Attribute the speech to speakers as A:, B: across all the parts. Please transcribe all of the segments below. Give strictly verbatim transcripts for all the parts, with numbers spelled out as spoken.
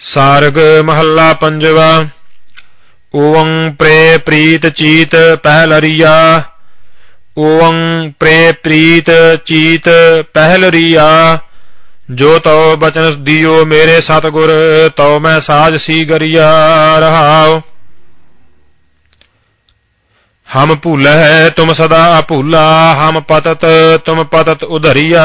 A: ਸਾਰਗ ਮਹੱਲਾ ਪੰਜਵਾ। ਓਵੰ ਪ੍ਰੇ ਪ੍ਰੀਤ ਚੀਤ ਪਹਿਲਰੀਆ। ਓਵੰ ਪ੍ਰੇ ਪ੍ਰੀਤ ਚੀਤ ਪਹਿਲਰੀਆ। ਜੋ ਤਉ ਬਚਨ ਦਿਓ ਮੇਰੇ ਸਤਿਗੁਰ, ਤਉ ਮੈਂ ਸਾਜ ਸੀ ਗਰੀਆ। ਰਹਾਉ। ਹਮ ਭੂਲਹਿ ਤੁਮ ਸਦਾ ਅਭੂਲਾ, ਹਮ ਪਤਤ ਤੁਮ ਪਤਤ ਉਧਰੀਆ।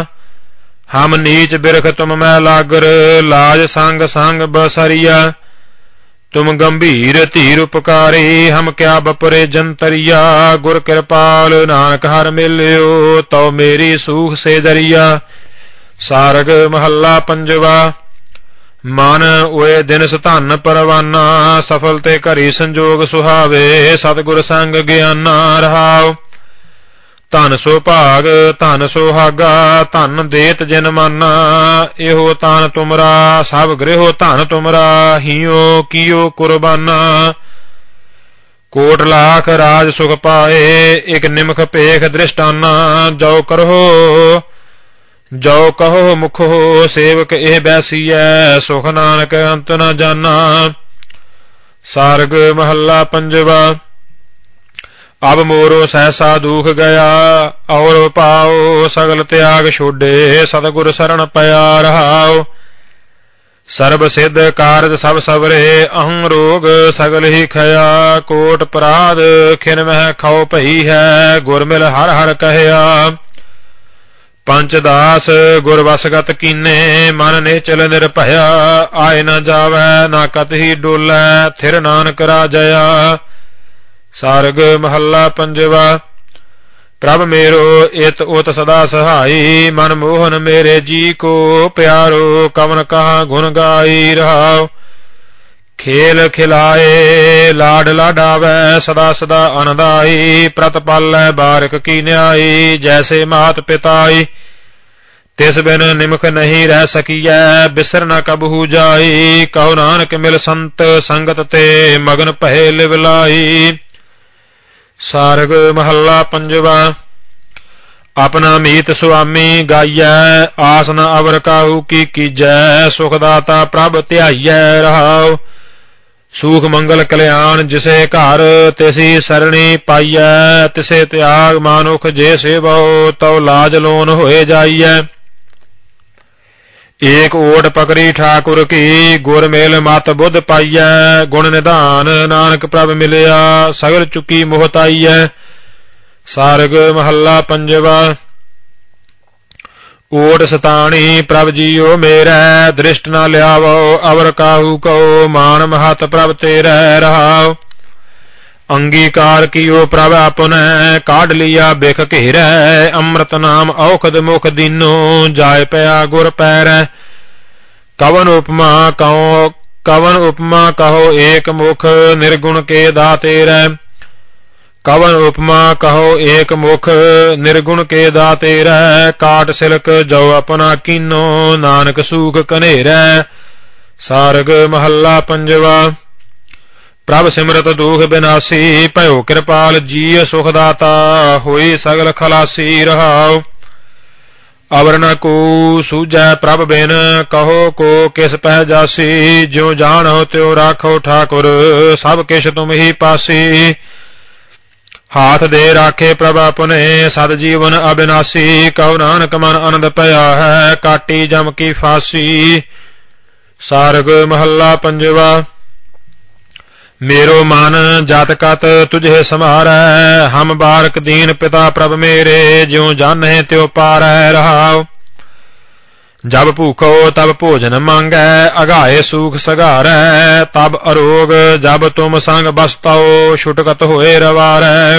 A: ਹਮ ਨੀਚ ਬਿਰਖ ਤੁਮ ਮੈਂ ਲਾਗਰ, ਲਾਜ ਸੰਗ ਸੰਗ ਬਸਰੀਆ। ਤੁਮ ਗੰਭੀਰ ਧੀਰ ਉਪਕਾਰੀ, ਹਮ ਕਿਆ ਬਪਰੇ ਜੰਤਰੀਆ। ਗੁਰ ਕਿਰਪਾਲ ਨਾਨਕ ਹਰ ਮਿਲਿਓ, ਤਉ ਮੇਰੀ ਸੂਖ ਸੇ ਦਰੀਆ। ਸਾਰਗ ਮਹੱਲਾ ਪੰਜਵਾ। ਮਨ ਓਏ ਦਿਨ ਸਧਨ ਪਰਵਾਨਾ, ਸਫਲ ਤੇ ਘਰੀ ਸੰਜੋਗ ਸੁਹਾਵੇ। ਸਤਿਗੁਰ ਸੰਗ ਗਿਆਨਾ। ਰਹਾਉ। ਧਨ ਸੋ ਭਾਗ ਧਨ ਸੁਹਾਗਾ, ਧਨ ਦੇਤ ਜਿਨ ਮਾਨਾ। ਇਹੋ ਤਨ ਤੁਮਰਾ ਸਭ ਗ੍ਰਹਿਓ ਧਨ ਤੁਮਰਾ, ਹੀਓ ਕੀਓ ਕੁਰਬਾਨਾ। ਕੋਟ ਲਾਖ ਰਾਜ ਸੁਖ ਪਾਏ, ਇਕ ਨਿਮਖ ਭੇਖ ਦ੍ਰਿਸ਼ਟਾਨਾ। ਜੋ ਕਰੋ ਜੋ ਕਹੋ ਮੁਖੋ, ਸੇਵਕ ਇਹ ਬੈਸੀਐ। ਸੁਖ ਨਾਨਕ ਅੰਤ ਨ ਜਾਨਾ। ਸਾਰਗ ਮਹੱਲਾ ਪੰਜਵਾ। ਅਬ ਮੋਰੋ ਸਹਿਸਾ ਦੁਖ ਗਿਆ, ਔਰ ਪਾਓ ਸਗਲ ਤਿਆਗ ਛੋਡੇ। ਸਤਿਗੁਰ ਸਰਣ ਪਿਆ। ਰਹਾਉ। ਸਰਬ ਸਿੱਧ ਕਾਰਜ ਸਭ ਸਵਰੇ, ਅਹੰ ਰੋਗ ਸਗਲ ਹੀ ਖਇਆ। ਕੋਟ ਪਰਾਧ ਖਿਨ ਮਹਿ ਖਾਓ ਭਈ ਹੈ, ਗੁਰ ਮਿਲ ਹਰ ਹਰ ਕਹਿਆ। ਪੰਚ ਦਾਸ ਗੁਰ ਵਸਗਤ ਕੀਨੇ, ਮਨ ਨਿਚਲ ਨਿਰਭਇਆ। ਆਏ ਨ ਜਾਵੈ ਨਾ ਕਤਹੀ ਡੋਲੈ, ਥਿਰ ਨਾਨਕ ਰਾਜਇਆ। ਸਾਰਗ ਮਹੱਲਾ ਪੰਜਵਾ। ਪ੍ਰਭ ਮੇਰੋ ਇਤ ਉਤ ਸਦਾ ਸਹਾਈ, ਮਨ ਮੋਹਨ ਮੇਰੇ ਜੀ ਕੋ ਪਿਆਰੋ। ਕਵਨ ਕਹਾ ਗੁਣ ਗਾਈ। ਰਹਾਉ। ਖੇਲ ਖਿਲਾਏ ਲਾਡ ਲਾਡਾਵੈ, ਸਦਾ ਸਦਾ ਅਨੰਦਾਈ। ਪ੍ਰਤ ਪਾਲੈ ਬਾਰਿਕ ਕੀ ਨਿਆਈ, ਜੈਸੇ ਮਾਤ ਪਿਤਾਈ। ਤਿਸ ਬਿਨ ਨਿਮਖ ਨਹੀਂ ਰਹਿ ਸਕੀਐ, ਬਿਸਰ ਨ ਕਬਹੂ ਜਾਈ। ਕਹੋ ਨਾਨਕ ਮਿਲ ਸੰਤ ਸੰਗਤ ਤੇ, ਮਗਨ ਭਏ ਲਿਵ ਲਾਈ। ਸਾਰਗ ਮਹੱਲਾ ਪੰਜਵਾ। ਆਪਣਾ ਮੀਤ ਸੁਆਮੀ ਗਾਈਐ, ਆਸ ਨ ਅਵਰ ਕਾਹੂ ਕੀ ਕੀਜੈ। ਸੁਖ ਦਾਤਾ ਪ੍ਰਭ ਧਿਆਈਐ। ਰਹਾਉ। ਸੂਖ ਮੰਗਲ ਕਲਿਆਣ ਜਿਸੇ ਘਰ, ਤਿਸੀ ਸਰਣੀ ਪਾਈਐ। ਤਿਸੇ ਤਿਆਗ ਮਾਨੁਖ ਜੇ ਸੇਵੋ, ਤਉ ਲਾਜ ਲੋਨ ਹੋਏ ਜਾਈਐ। ਏਕ ਓਟ ਪਕੜੀ ਠਾਕੁਰ ਕੀ, ਗੁਰ ਮੇਲ ਮਤ ਬੁੱਧ ਪਾਈਐ। ਗੁਣ ਨਿਧਾਨ ਨਾਨਕ ਪ੍ਰਭ ਮਿਲਿਆ, ਸਗਲ ਚੁੱਕੀ ਮੋਹਤਾਈਐ। ਸਾਰਗ ਮਹੱਲਾ ਪੰਜਵਾ। ਓਟ ਸਤਾਣੀ ਪ੍ਰਭ ਜੀਓ ਮੇਰੈ, ਦ੍ਰਿਸ਼ਟ ਨਾ ਲਿਆਵੋ ਅਵਰ ਕਾਹੂ ਕਉ। ਮਾਨ ਮਹਤ ਪ੍ਰਭ ਤੇਰੈ। ਰਹਾਉ। ਅੰਗੀਕਾਰ ਕੀਓ ਪ੍ਰਭ ਆਪਨੈ, ਕਾਢ ਲਿਆ ਬਿਖ ਘੇਰੈ। ਅੰਮ੍ਰਿਤ ਨਾਮ ਔਖਦ ਮੁਖ ਦੀਨੋ, ਜਾਇ ਪਿਆ ਗੁਰ ਪੈਰੈ। ਕਵਨ ਉਪਮਾ ਕਹੋ ਕਵਨ ਉਪਮਾ ਕਹੋ ਏਕ ਮੁਖ, ਨਿਰਗੁਣ ਕੇ ਦਾਤੇਰੈ। ਕਵਨ ਉਪਮਾ ਕਹੋ ਏਕ ਮੁਖ, ਨਿਰਗੁਣ ਕੇ ਦਾਤੇਰੈ। ਕਾਟ ਸਿਲਕ ਜੋ ਆਪਣਾ ਕੀਨੋ, ਨਾਨਕ ਸੂਖ ਕਨੇਰੈ। ਸਾਰਗ ਮਹੱਲਾ ਪੰਜਵਾ। ਪ੍ਰਭ ਸਿਮਰਤ ਦੁਖ ਬਿਨਾਸੀ, ਭਇਓ ਕਿਰਪਾਲ ਜੀ ਸੁਖ ਦਾਤਾ। ਹੋਈ ਸਗਲ ਖਲਾਸੀ। ਰਹਾਉ। ਅਵਰ ਨ ਕੋ ਸੂਝੈ ਪ੍ਰਭ ਬਿਨ, ਕਹੋ ਕੋ ਕਿਸ ਪਹਿ ਜਾਸੀ। ਜਿਉ ਜਾਣੋ ਤਿਉ ਰਾਖੋ ਠਾਕੁਰ, ਸਭ ਕਿਛ ਤੁਮ ਹੀ ਪਾਸੀ। ਹਾਥ ਦੇ ਰਾਖੇ ਪ੍ਰਭ ਆਪਣੇ, ਸਦ ਜੀਵਨ ਅਬਿਨਾਸੀ। ਕਹੋ ਨਾਨਕ ਮਨ ਆਨੰਦ ਭਇਆ ਹੈ, ਕਾਟੀ ਜਮ ਕੀ ਫਾਸੀ। ਸਾਰਗ ਮਹੱਲਾ ਪੰਜਵਾ। ਮੇਰੋ ਮਨ ਜਤ ਕਤ ਤੁਝੇ ਸਮਾਰੈ, ਹਮ ਬਾਰਕ ਦੀਨ ਪਿਤਾ ਪ੍ਰਭ ਮੇਰੇ। ਜਿਉ ਜਾਣਹਿ ਤਿਉ ਪਾਰੈ। ਰਹਾਉ। ਜਬ ਭੂਖੋ ਤਬ ਭੋਜਨ ਮੰਗੈ, ਅਗਾਏ ਸੂਖ ਸਗਾਰੈ। ਤਬ ਅਰੋਗ ਜਬ ਤੁਮ ਸੰਗ ਬਸਤਉ, ਛੁਟਕਤ ਹੋਏ ਰਵਾਰੈ।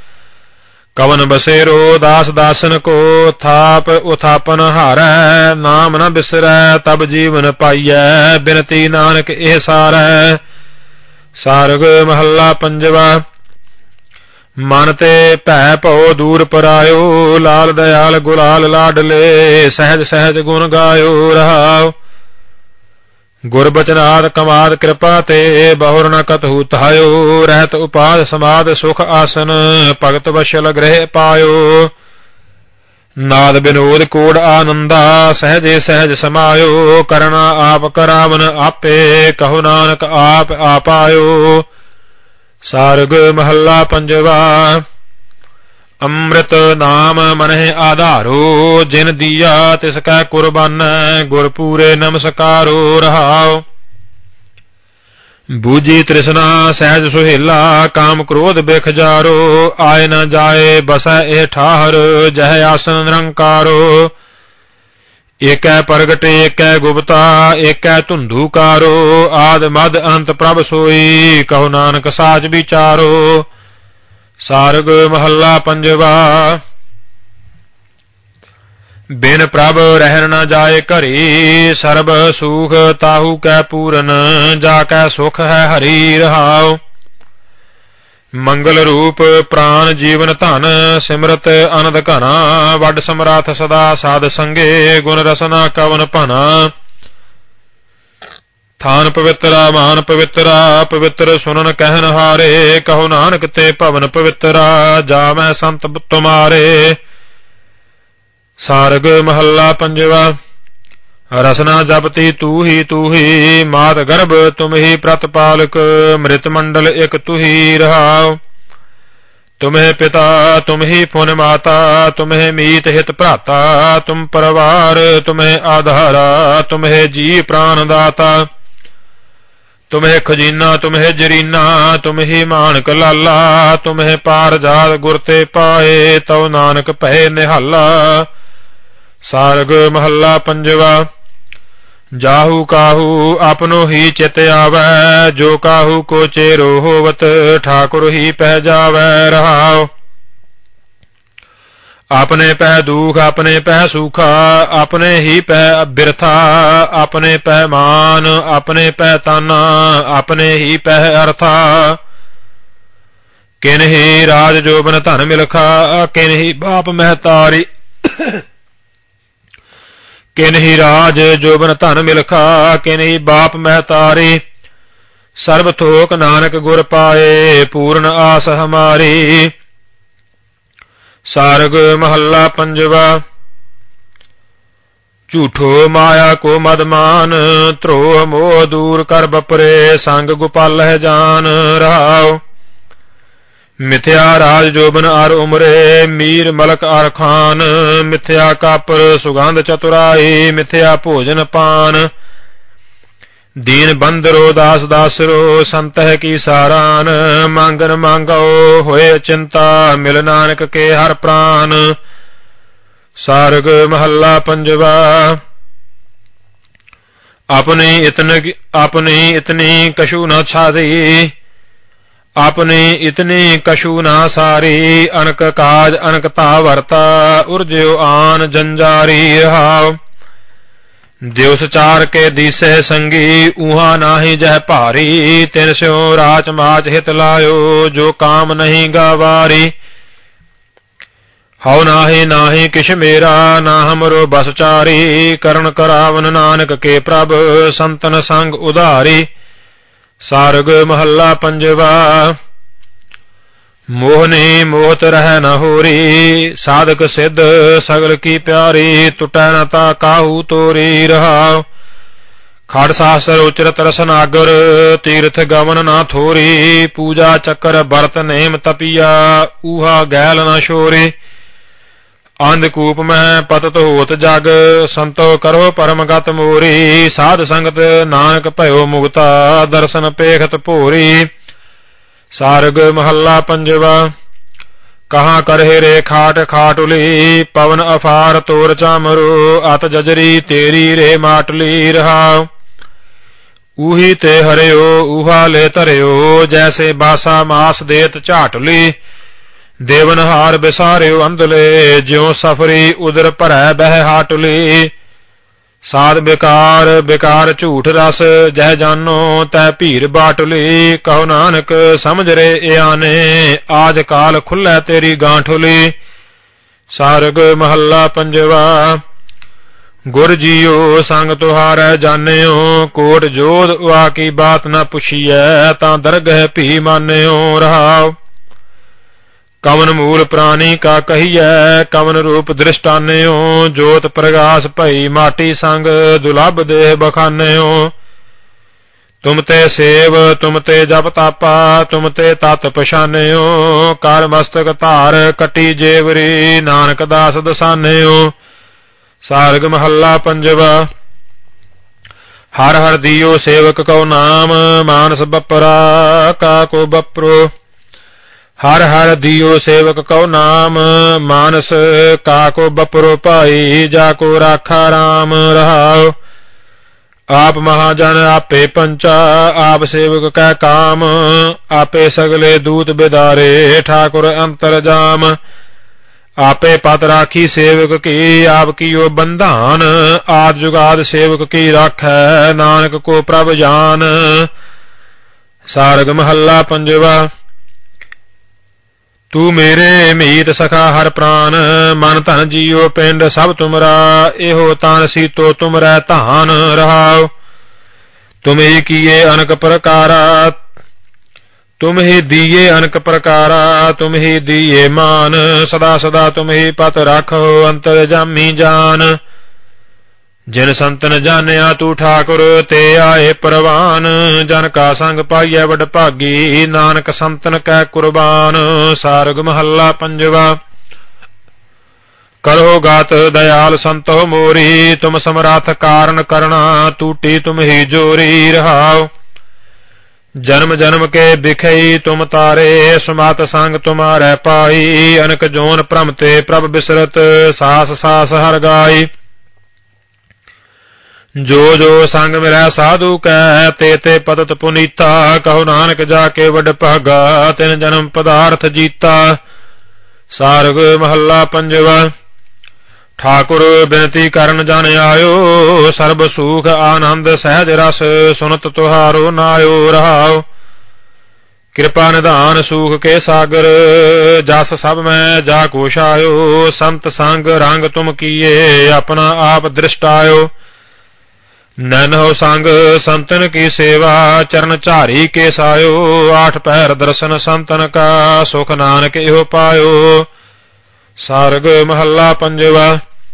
A: ਕਵਨ ਬਸੇਰੋ ਦਾਸ ਦਾਸਨ ਕੋ, ਥਾਪ ਉਥਾਪਨ ਹਾਰੈ। ਨਾਮ ਨ ਬਿਸਰੈ ਤਬ ਜੀਵਨ ਪਾਈਐ, ਬਿਨਤੀ ਨਾਨਕ ਇਹ ਸਾਰੈ। ਸਾਰਗ ਮਹੱਲਾ ਪੰਜਵਾ। ਮਨ ਤੇ ਭੈ ਭਉ ਦੂਰ ਪਰਾਇਓ, ਲਾਲ ਦਇਆਲ ਗੁਲਾਲ ਲਾਡਲੇ। ਸਹਿਜ ਸਹਿਜ ਗੁਣ ਗਾਇਓ। ਰਹਾਉ। ਗੁਰ ਬਚਨਾਦ ਕਮਾਦ ਕਿਰਪਾ ਤੇ, ਬਹੁਰ ਨ ਕਤਹੂ ਤਹਾਇਓ। ਰਹਿਤ ਉਪਾਦ ਸਮਾਦ ਸੁਖ ਆਸਨ, ਭਗਤ ਵਸ਼ਲ ਗ੍ਰਹਿ ਪਾਇਓ। ਨਾਦ ਬਿਨੋਦ ਕੋੜ ਆਨੰਦਾ ਸਹਿਜੇ ਸਹਿਜ ਸਮਾਇਓ ਕਰਨਾ ਆਪ ਕਰਾਵਨ ਆਪੇ ਕਹੋ ਨਾਨਕ ਆਪ ਆਪਾਇਓ। ਸਾਰਗ ਮਹੱਲਾ ਪੰਜਵਾ। ਅੰਮ੍ਰਿਤ ਨਾਮ ਮਨਹਿ ਆਧਾਰੋ ਜਿਨ ਦੀਆ ਤਿਸ ਕੈ ਕੁਰਬਾਨੈ ਗੁਰ ਪੂਰੇ ਨਮਸਕਾਰੋ ਰਹਾਉ। ਬੂਝੀ ਤ੍ਰਿਸ਼ਨਾ ਸਹਿਜ ਸੁਹੇਲਾ ਕਾਮ ਕ੍ਰੋਧ ਬਿਖ ਜਾਰੋ ਆਏ ਨ ਜਾਏ ਬਸੈ ਇਹ ਠਾਹਰ ਜਹ ਆਸਨ ਨਿਰੰਕਾਰੋ। ਏਕੈ ਪ੍ਰਗਟ ਏਕੈ ਗੁਪਤਾ ਏਕੈ ਧੁੰਧੂਕਾਰੋ ਆਦ ਮਦ ਅੰਤ ਪ੍ਰਭ ਸੋਈ ਕਹੋ ਨਾਨਕ ਸਾਚ ਵਿਚਾਰੋ। ਸਾਰਗ ਮਹੱਲਾ ਪੰਜਵਾ। ਬਿਨ ਪ੍ਰਭ ਰਹਿਣ ਨ ਜਾਏ ਘਰੀ ਸਰਬ ਸੂਖ ਤਾਹੂ ਕੈ ਪੂਰਨ ਜਾ ਕੈ ਸੁਖ ਹੈ ਹਰੀ ਰਹਾਉ। ਮੰਗਲ ਰੂਪ ਪ੍ਰਾਨ ਜੀਵਨ ਧਨ ਸਿਮਰਤ ਅਨੰਦ ਘਨਾ ਵੱਡ ਸਮਰਾਥ ਸਦਾ ਸਾਧ ਸੰਗੇ ਗੁਣ ਰਸਨਾ ਕਵਨ ਭਨਾ। ਥਾਨ ਪਵਿੱਤਰਾ ਮਾਨ ਪਵਿੱਤਰਾ ਪਵਿੱਤਰ ਸੁਨਨ ਕਹਿਨ ਹਾਰੇ ਕਹੋ ਨਾਨਕ ਤੇ ਭਵਨ ਪਵਿੱਤਰਾ ਜਾਵੈ ਸੰਤ ਤੁਮਾਰੇ। ਸਾਰਗ ਮਹੱਲਾ ਪੰਜਵਾ। ਰਸਨਾ ਜਪਤੀ ਤੂ ਹੀ ਤੂ ਹੀ ਮਾਤ ਗਰਭ ਤੁਮ ਹੀ ਪ੍ਰਤਪਾਲਕ ਮ੍ਰਿਤ ਮੰਡਲ ਇਕ ਤੁਹੀ ਰਹਾਉ। ਤੁਮਹਿ ਪਿਤਾ ਤੁਮਹਿ ਪੁਨ ਮਾਤਾ ਤੁਮਹਿ ਮੀਤ ਹਿਤ ਭਰਾਤਾ ਤੁਮ ਪਰਵਾਰ ਤੁਮਹਿ ਆਧਾਰਾ ਤੁਮਹਿ ਜੀ ਪ੍ਰਾਨ ਦਾਤਾ। ਤੁਮਹਿ ਖਜੀਨਾ ਤੁਮਹਿ ਜਰੀਨਾ ਤੁਮਹਿ ਮਾਨਕ ਲਾਲਾ ਤੁਮਹਿ ਪਾਰ ਜਾਤ ਗੁਰ ਤੇ ਪਾਏ ਤਉ ਨਾਨਕ ਭੈ ਨਿਹਾਲਾ। ਸਾਰਗ ਮਹੱਲਾ ਪੰਜਵਾ। ਜਾਹੂ ਕਾਹੂ ਆਪਨੋ ਹੀ ਚਿਤ ਆਵੈ ਜੋ ਕਾਹੂ ਕੋ ਚੇਰੋ ਹੋਵਤ ਠਾਕੁਰ ਹੀ ਪਹਿ ਜਾਵੈ ਰਹਾਉ। ਆਪਣੇ ਪਹਿ ਦੁਖ ਆਪਣੇ ਪਹਿ ਸੁਖਾ ਆਪਣੇ ਹੀ ਪਹਿ ਬਿਰਥਾ ਆਪਣੇ ਪਹਿ ਮਾਨ ਆਪਣੇ ਪਹਿ ਤਾਨਾ ਆਪਣੇ ਹੀ ਪਹਿ ਅਰਥਾ। ਕਿਨਹੀ ਰਾਜ ਜੋਬਨ ਧਨ ਮਿਲਖਾ ਕਿਨਹੀ ਬਾਪ ਮਹਿਤਾਰੀ ਕਿਨਹੀ ਰਾਜ ਜੋਬਨ ਧਨ ਮਿਲਖਾ ਕਿਨਹੀ ਬਾਪ ਮਹਿਤਾਰੀ। ਸਰਬ ਥੋਕ ਨਾਨਕ ਗੁਰ ਪਾਏ ਪੂਰਨ ਆਸ ਹਮਾਰੀ। ਸਾਰਗ ਮਹੱਲਾ ਪੰਜਵਾ। ਝੂਠੋ ਮਾਇਆ ਕੋ ਮਦਮਾਨ ਧਰੋਹ ਮੋਹ ਦੂਰ ਕਰ ਬਪਰੇ ਸੰਗ ਗੋਪਾਲਹਿ ਜਾਨ ਰਹਾਉ। ਮਿਥਿਆ ਰਾਜ ਜੋਬਨ ਅਰ ਉਮਰੇ ਮੀਰ ਮਲਕ ਅਰ ਖਾਨ ਮਿਥਿਆ ਕਾਪਰ ਸੁਗੰਧ ਚਤੁਰਾਈ ਮਿਥਿਆ ਭੋਜਨ ਪਾਨ। ਦੀਨ ਬੰਦਰੋ ਦਾਸ ਦਾਸਰੋ ਸੰਤਹਿ ਕੀ ਸਾਰਾਨ ਮੰਗਨ ਮੰਗੋ ਹੋਏ ਚਿੰਤਾ ਮਿਲ ਨਾਨਕ ਕੇ ਹਰ ਪ੍ਰਾਨ। ਸਾਰਗ ਮਹੱਲਾ ਪੰਜਵਾ। ਆਪਣੀ ਇਤਨ ਆਪਣੀ ਇਤਨੀ ਕਛੂ ਨ ਛਾਦੀ ਆਪਣੀ ਇਤਨੀ ਕਛੂ ਨਾ ਸਾਰੀ ਅਨਕ ਕਾਜ ਅਨਕ ਤਾ ਵਰਤਾ ਉਰਜਿਓ ਆਨ ਜੰਜਾਰੀ ਰਹਾਉ। ਦਿਵਸ ਚਾਰ ਕੇ ਦੀਸਹਿ ਸੰਗੀ ਊਹਾ ਨਾਹੀ ਜਹ ਭਾਰੀ ਤਿਨ ਸਿਉ ਰਾਚ ਮਾਚ ਹਿਤ ਲਾਇਓ ਜੋ ਕਾਮ ਨਹੀਂ ਗਾਵਾਰੀ। ਹਉ ਨਾਹੀ ਨਾਹੀ ਕਿਛ ਮੇਰਾ ਨਾ ਹਮਰੋ ਬਸ ਚਾਰੀ ਕਰਨ ਕਰਾਵਨ ਨਾਨਕ ਕੇ ਪ੍ਰਭ ਸੰਤਨ ਸੰਗ ਉਧਾਰੀ। ਸਾਰਗ ਮਹੱਲਾ ਪੰਜਵਾ। ਮੋਹਨੀ ਮੋਹਤ ਰਹਿ ਨ ਹੋਰੀ ਸਾਧਕ ਸਿੱਧ ਸਗਲ ਕੀ ਪਿਆਰੀ ਟੁਟੈ ਨ ਤਾ ਕਾਹੂ ਤੋਰੀ ਰਹਾਉ। ਖੜ ਸਾਸਰ ਉਚਰਤ ਰਸਨਾਗਰ ਤੀਰਥ ਗਮਨ ਨਾ ਥੋਰੀ ਪੂਜਾ ਚੱਕਰ ਬਰਤ ਨੇਮ ਤਪੀਆ ਊਹਾ ਗੈਲ ਨ ਸ਼ੋਰੀ। ਅੰਧਕੂਪ ਮਹਿ ਪਤਤ ਹੋਤ ਜਗ ਸੰਤੋ ਕਰੋ ਪਰਮਗਤ ਮੋਰੀ ਸਾਧ ਸੰਗਤ ਨਾਨਕ ਭਇਓ ਮੁਕਤਾ ਦਰਸ਼ਨ ਪੇਖਤ ਭੋਰੀ। ਸਾਰਗ ਮਹੱਲਾ ਪੰਜਵਾ। ਕਹਾਂ ਕਰਹਿ ਰੇ ਖਾਟ ਖਾਟੁਲੀ ਪਵਨ ਅਫਾਰ ਤੋਰ ਚਾਮਰੋ ਅਤ ਜਜਰੀ ਤੇਰੀ ਰੇ ਮਾਟਲੀ ਰਹਾਉ। ਊਹੀ ਤੇ ਹਰਿਓ ਊਹਾ ਲੈ ਧਰਿਓ ਜੈਸੇ ਬਾਸਾ ਮਾਸ ਦੇਤ ਝਾਟਲੀ। ਦੇਵਨਹਾਰ ਬਿਸਾਰਿਓ ਅੰਧਲੇ ਜਿਉ ਸਫਰੀ ਉਦਰ ਭਰੈ ਬਹਿ ਹਾਟੁਲੀ। ਸਾਧ ਬਿਕਾਰ ਬਿਕਾਰ ਝੂਠ ਰਸ ਜਹ ਜਾਨੋ ਤੈ ਭੀਰ ਬਾਟੁਲੀ ਕਹੋ ਨਾਨਕ ਸਮਝ ਰੇ ਇਆਨੇ ਆਜ ਕਾਲ ਖੁੱਲੈ ਤੇਰੀ ਗਾਂਠੁਲੀ। ਸਾਰਗ ਮਹੱਲਾ ਪੰਜਵਾ। ਗੁਰ ਜੀਓ ਸੰਗ ਤੁਹਾਰੈ ਜਾਣਿਓ ਕੋਟ ਜੋਧ ਉਆ ਕੀ ਬਾਤ ਨਾ ਪੁੱਛੀਐ ਤਾਂ ਦਰਗਹਿ ਭੀ ਮਾਨਿਓ ਰਹਾਉ। कवन मूल प्राणी का कहिए कवन रूप दृष्टान्यो जोत प्रगास भई माटी संग दुलभ देह बखान्यो तुम ते सेव तुम ते जप तापा तुम ते तत् पछान्यो कर मस्तक धार कटी जेवरी नानक दास दसान्यो। सारग महला पंजवा। हर हर दियो सेवक को नाम मानस बपरा का को बपरो हर हर दियो सेवक को नाम मानस का को बपरो पाई जाको राखा राम रहाओ। आप महाजन आपे पंचा आप सेवक कै काम आपे सगले दूत बिदारे ठाकुर अंतर जाम आपे पत राखी सेवक की आप कियो बंधान आद जुगाद सेवक की राखै नानक को प्रभ जान। सारग महला पंजवा। तू मेरे मीत सखा हर प्राण मन धन जियो पिंड सब तुमरा एहो तान सीतो तुमरै धान रहाओ। तुम ही किए अनक प्रकारा तुम ही दिए अनक प्रकारा तुम ही दिए मान सदा सदा तुम ही पत राखो अंतर जामी जान। जिन संतन जानिया तू ठाकुर ते आए परवान जन का संग पाइए वड भागी नानक संतन कै कुर्बान। सारग महला पंजवा। करो गात दयाल संतो मोरी तुम समराथ कारण करना टूटी तुम ही जोरी रहाओ। जन्म जन्म के बिखई तुम तारे सुमत संग तुम्हारे पाई अनक जोन भ्रमते प्रभ बिसरत सास सास हर गाई। जो जो संग मिलै साधु कै ते ते पदत पुनीता कहो नानक जाके वड भागा तिन जन्म पदार्थ जीता। सारग महला पंजवा। ठाकुर बिनती करन जान आयो सर्ब सुख आनंद सहज रस सुनत तुहारो नायो रहाओ। कृपा निधान सुख के सागर जस सब में जा कोशायो संत संग रंग तुम किए अपना आप दृष्टायो। नैनो संग संतन की सेवा चरण चारी के सायो आठ पैर दर्शन संतन का सुख नानक इहो पायो। सारग महला पंजवा।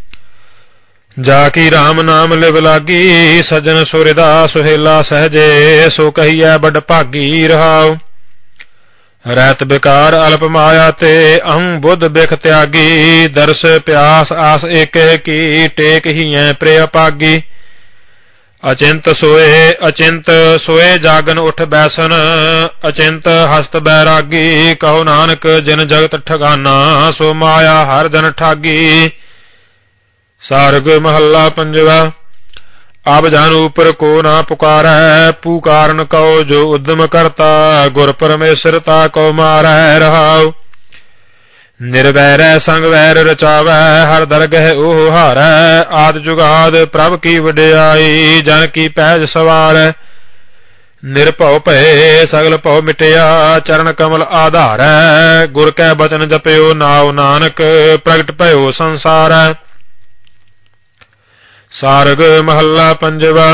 A: जाकी राम नाम लिव लागी सजन सुरदा सुहेला सहजे सो कहिए बड़ भागी रहाओ। रैत बेकार अल्प माया ते अहं बुद्ध बिख त्यागी दर्श प्यास आस एक की टेक ही है प्रिय पागी। अचिंत सोए अचिंत सोए जागन उठ बैसन अचिंत हस्त बैरागी कहो नानक जिन जगत ठगाना सो माया हर जन ठागी। सारग महला पंजवा। अब जान ऊपर को ना पुकारै पुकारन कहो जो उद्यम करता गुर परमेश्वरता को मारै रहाओ। निर्वैर संग वैर रचावै हर दरगह ओह हारै आद जुगाद प्रभ की वडियाई जन की पैज सवार। निरभव भय सगल भव मिटिया चरण कमल आधार गुर कै बचन जपयो नाव नानक प्रगट भयो संसार। सारग महला पंजवा।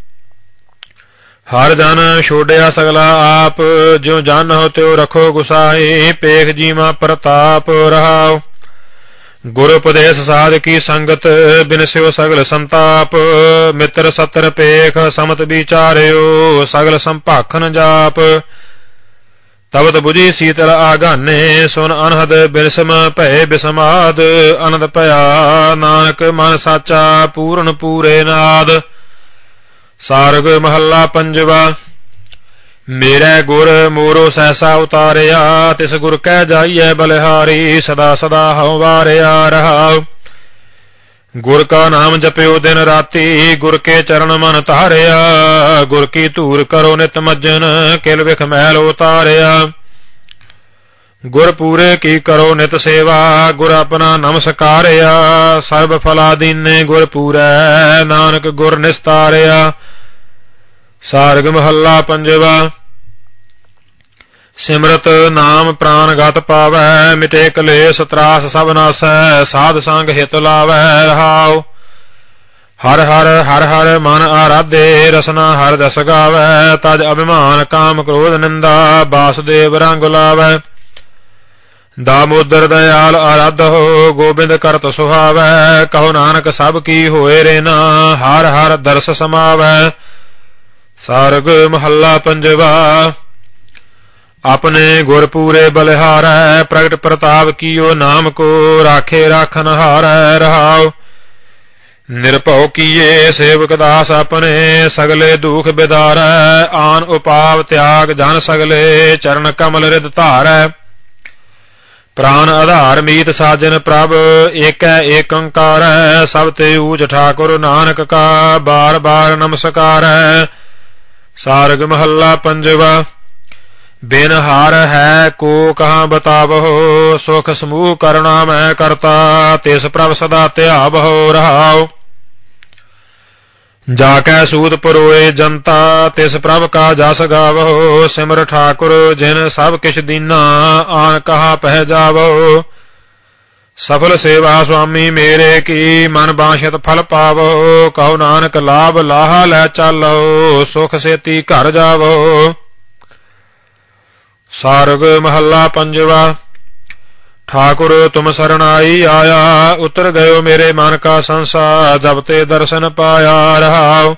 A: हर जन छोड़िया सगला आप ज्यो जन हो त्यो रखो गुसाई पेख जीवा प्रताप रहाओ। गुर उपदेश साध की संगत बिनस्यो सगल संताप मित्र सतर पेख समत विचार्यो सगल संभाखन जाप। तबत बुझी शीतल आगाने सुन अनहद बिरसम भय बिसमाद अनंद भया नानक मन साचा पूर्ण पूरे नाद। सारग महला पंजवा। मेरे गुर मोरो सहसा उतारिया तिस गुर कै जाइए बलिहारी सदा सदा हऊँ वारिया रहाओ। गुर का नाम जप्यो दिन राती गुर के चरण मन तारिया गुर की धूर करो नित मज्जन किल विख मैल उतारिया। गुर पूरे की करो नित सेवा गुर अपना नमस्कारिया सर्व फला दीने गुर पूरै नानक गुर निस्तारिया। सारग महला पंजवा। सिमरत नाम प्राण गत पावै मिटे कलेश त्रास सब नासै साध संग हित लावै रहाओ। हर हर हर हर मन आराधे रसना हर दस गावै तज अभिमान काम क्रोध निंदा वासुदेव रंग लावै। दामोदर दयाल आराधो गोबिंद करत सुहावै कहो नानक सब की होए रेना हर हर दर्श समावै। सारग महला पंजवा। अपने गुर पूरे बलिहारै प्रगट प्रताप कियो नाम को राखे राखन हारै रहाओ। निरभौ किए सेवक दास अपने सगले दुख बिदारै आन उपाव त्याग जन सगले चरण कमल रिद धारै। प्राण आधार मीत साजन प्रभ एक एक अंकार सब ते ऊज ठाकुर नानक का बार बार नमस्कार। सारग महला पंजवा। बिन हार है को कहाँ बतावो सुख समूह करुणा मैं करता तिस प्रभ सदा त्यावहो रहाओ। जाकै सूत परोए जनता तिस प्रभ का जस गावो सिमर ठाकुर जिन सब किछ दीना आन कहा पह जावो। सफल सेवा स्वामी मेरे की मन बांछित फल पावो कहो नानक लाभ लाहा लै चालो सुख सेती घर जावो। सारग महला पंजवा। ठाकुर तुम शरणाई आया उतर गयो मेरे मन का संसा जब ते दर्शन पाया रहाओ।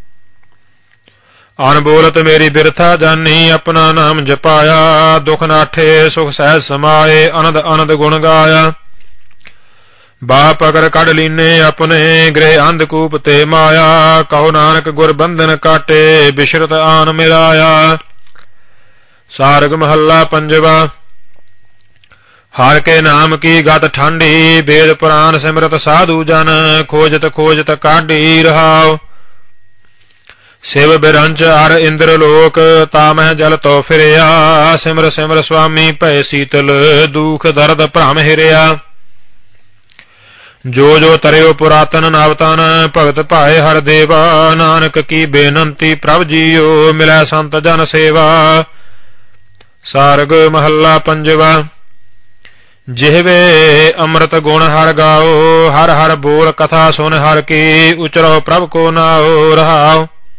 A: अनबोलत मेरी बिरथा जानी अपना नाम जपाया दुख नाठे सुख सहज समाए अनंद अनंद गुण गाया। बाप अगर कड़ लीने अपने गृह अंधकूप ते माया कहो नानक गुर बंधन काटे बिशरत आन मिलाया। सारग महला पंजवा। हर के नाम की गत ठांडी वेद पुराण सिमरत साधु जन खोजत खोजत काढ़ी रहाओ। शिव बिरंच अर इंद्र लोक तामह जल तो फिरया सिमर सिमर स्वामी भय शीतल दुख दर्द भ्रम हिरया। जो जो तरयो पुरातन नवतन भगत भाए हर देवा नानक की बेनंती प्रभ जियो मिलै संत जन सेवा। सारग महला पंजवा। जिहवे अमृत गुण हर गाओ हर हर बोल कथा सुन हर की उचरो प्रभ को नाओ रहाओ।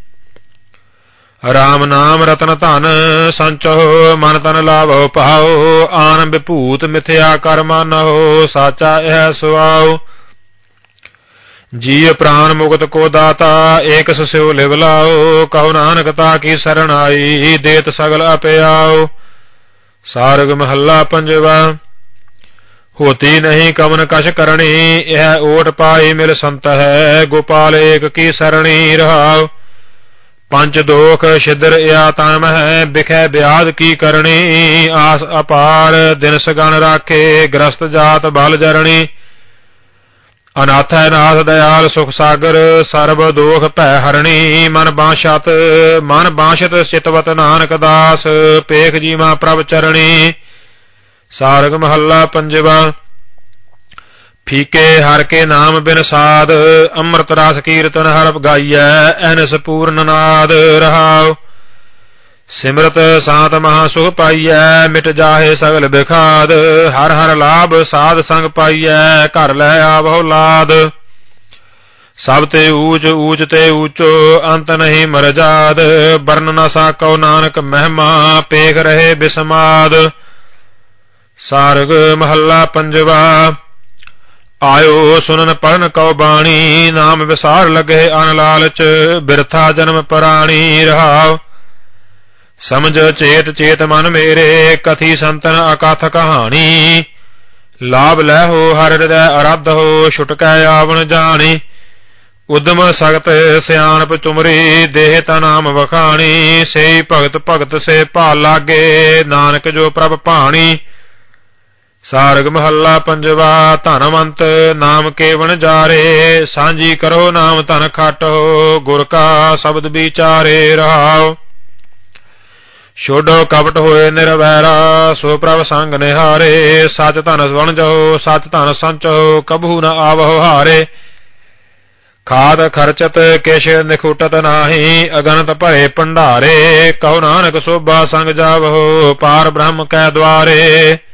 A: राम नाम रतन धन संचो मन तन लाभो पाओ आन विभूत मिथ्या कर मानो साचा यह सुआओ। जीव प्राण मुक्त को दाता एक स्यो लिव लाओ कहो नानक ताकी शरणाई देत सगल अपयाओ। सारग महला पंजवा। होती नहीं कवन कश करणी यह ओट पाई मिल संत है गोपाल एक की सरणी रहाओ। पंच दोख छिद्र या तम है बिखै ब्याज की करणी आस अपार दिन सगन राखे ग्रस्त जात बल जरणी। अनाथ है नाथ दयाल सुख सागर सर्व दोख भै हरणी मन बांछत मन बांछत चितवत नानक दास पेख जीवा प्रभ चरणी। सारग महला पंजवा। फीके हर के नाम बिन साध अमृत रस कीर्तन हर गाइयै अहनस पूर्ण नाद रहाओ। सिमरत सात महासुख पाइयै मिट जाहे सगल बिखाद हर हर लाभ साध संग पाइयै घर लै आवो लाद। सब ते ऊच ऊच ते ऊचो अंत नहीं मरजाद बरन न साको नानक महिमा पेख रहे बिस्माद। सारग महला पंजवा। आयो सुनन पढ़न कौ बाणी नाम विसार लगे अन लालच बिरथा जन्म पराणी रहाओ। समझ चेत चेत मन मेरे कथी संतन अकथ कहानी लाभ लहो हर हृदय अराध हो छुटकै आवन जानी। उद्यम सगत सियानप तुमरी देह तनाम वखाणी से भगत भगत से भाल लागे नानक जो प्रभ भाणी। सारग महला पंजवा। धनवंत नाम केवन जारे सांझी करो नाम धन खाटो गुर का शब्द विचारे रहाओ। छोड़ो कपट होए निरवैरा सो प्रभ संग निहारे सच धन बन जाओ सच धन संचो कबहू न आवहो हारे। खाद खर्चत किश निखुटत नाही अगनत भरे भंडारे कहो नानक शोभा संग जावहो पार ब्रह्म कै द्वारे।